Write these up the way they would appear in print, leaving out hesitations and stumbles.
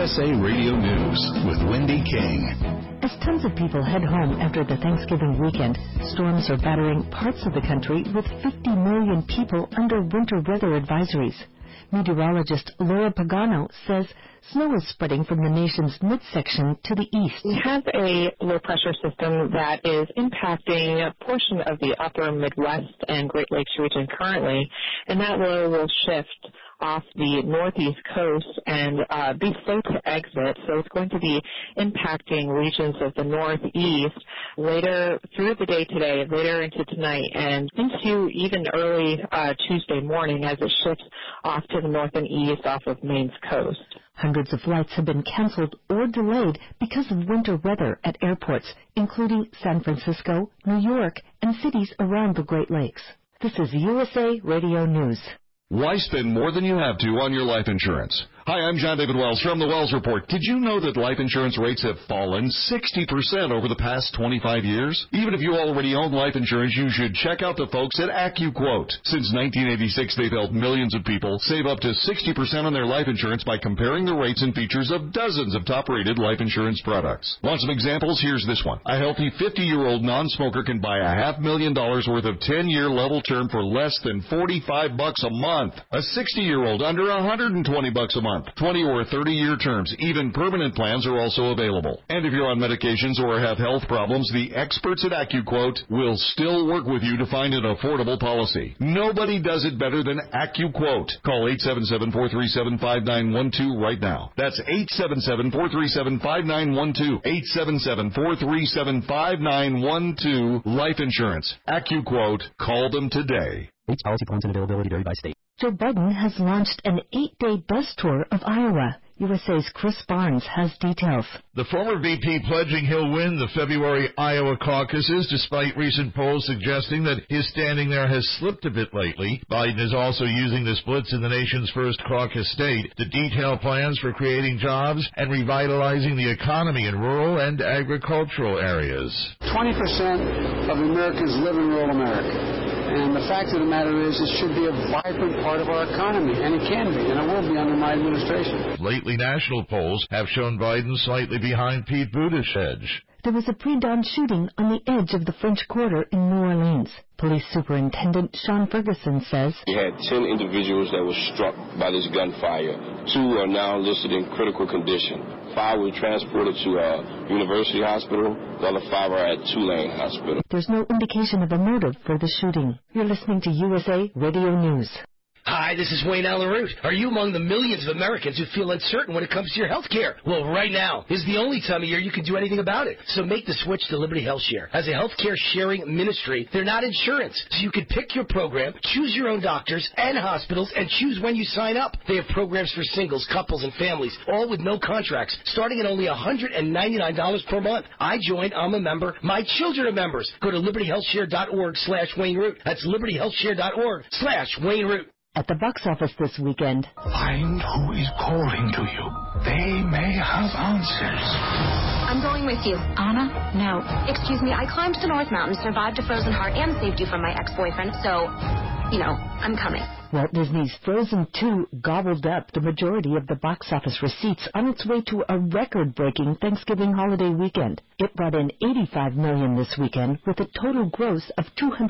USA Radio News with Wendy King. As tons of people head home after the Thanksgiving weekend, storms are battering parts of the country with 50 million people under winter weather advisories. Meteorologist Laura Pagano says snow is spreading from the nation's midsection to the east. We have a low-pressure system that is impacting a portion of the upper Midwest and Great Lakes region currently, and that low will shift off the northeast coast and be slow to exit. So it's going to be impacting regions of the northeast later through the day today, later into tonight, and into even early Tuesday morning as it shifts off to the north and east off of Maine's coast. Hundreds of flights have been canceled or delayed because of winter weather at airports, including San Francisco, New York, and cities around the Great Lakes. This is USA Radio News. Why spend more than you have to on your life insurance? Hi, I'm John David Wells from the Wells Report. Did you know that life insurance rates have fallen 60% over the past 25 years? Even if you already own life insurance, you should check out the folks at AccuQuote. Since 1986, they've helped millions of people save up to 60% on their life insurance by comparing the rates and features of dozens of top-rated life insurance products. Want some examples? Here's this one. A healthy 50-year-old non-smoker can buy $500,000 worth of 10-year level term for less than $45 a month. A 60-year-old under $120 a month. 20 or 30-year terms. Even permanent plans are also available. And if you're on medications or have health problems, the experts at AccuQuote will still work with you to find an affordable policy. Nobody does it better than AccuQuote. Call 877-437-5912 right now. That's 877-437-5912. 877-437-5912. Life insurance. AccuQuote. Call them today. Rates, policy points, and availability vary by state. Joe Biden has launched an 8-day bus tour of Iowa. USA's Chris Barnes has details. The former VP pledging he'll win the February Iowa caucuses, despite recent polls suggesting that his standing there has slipped a bit lately. Biden is also using the splits in the nation's first caucus state to detail plans for creating jobs and revitalizing the economy in rural and agricultural areas. 20% of Americans live in rural America. And the fact of the matter is, it should be a vibrant part of our economy, and it can be, and it will be under my administration. Lately, national polls have shown Biden slightly behind Pete Buttigieg. There was a pre-dawn shooting on the edge of the French Quarter in New Orleans. Police Superintendent Sean Ferguson says, We had 10 individuals that were struck by this gunfire. 2 are now listed in critical condition. 5 were transported to University Hospital. The other 5 are at Tulane Hospital. There's no indication of a motive for the shooting. You're listening to USA Radio News. Hi, this is Wayne Allen Root. Are you among the millions of Americans who feel uncertain when it comes to your health care? Well, right now is the only time of year you can do anything about it. So make the switch to Liberty Health Share. As a health care sharing ministry, they're not insurance. So you can pick your program, choose your own doctors and hospitals, and choose when you sign up. They have programs for singles, couples, and families, all with no contracts, starting at only $199 per month. I joined. I'm a member. My children are members. Go to libertyhealthshare.org/Wayne Root. That's libertyhealthshare.org/Wayne Root. At the box office this weekend, Find who is calling to you. They may have answers. I'm going with you. Anna? No. Excuse me, I climbed the North Mountain, survived a frozen heart, and saved you from my ex-boyfriend, so, I'm coming. Walt Disney's Frozen 2 gobbled up the majority of the box office receipts on its way to a record-breaking Thanksgiving holiday weekend. It brought in $85 million this weekend, with a total gross of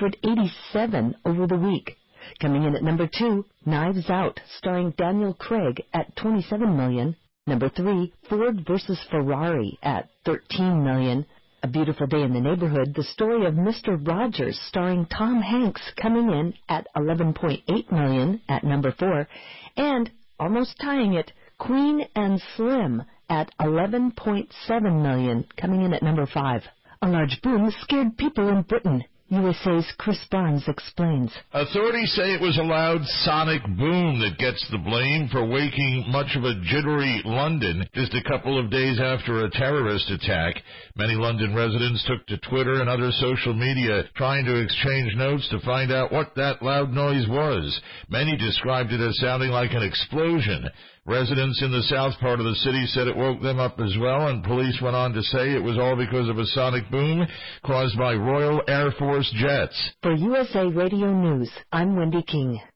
$287 over the week. Coming in at number 2, Knives Out, starring Daniel Craig at $27 million. Number 3, Ford vs. Ferrari at $13 million. A Beautiful Day in the Neighborhood, the story of Mr. Rogers, starring Tom Hanks, coming in at $11.8 million at number 4. And, almost tying it, Queen and Slim at $11.7 million, coming in at number 5. A large boom scared people in Britain. USA's Chris Barnes explains. Authorities say it was a loud sonic boom that gets the blame for waking much of a jittery London just a couple of days after a terrorist attack. Many London residents took to Twitter and other social media trying to exchange notes to find out what that loud noise was. Many described it as sounding like an explosion. Residents in the south part of the city said it woke them up as well, and police went on to say it was all because of a sonic boom caused by Royal Air Force jets. For USA Radio News, I'm Wendy King.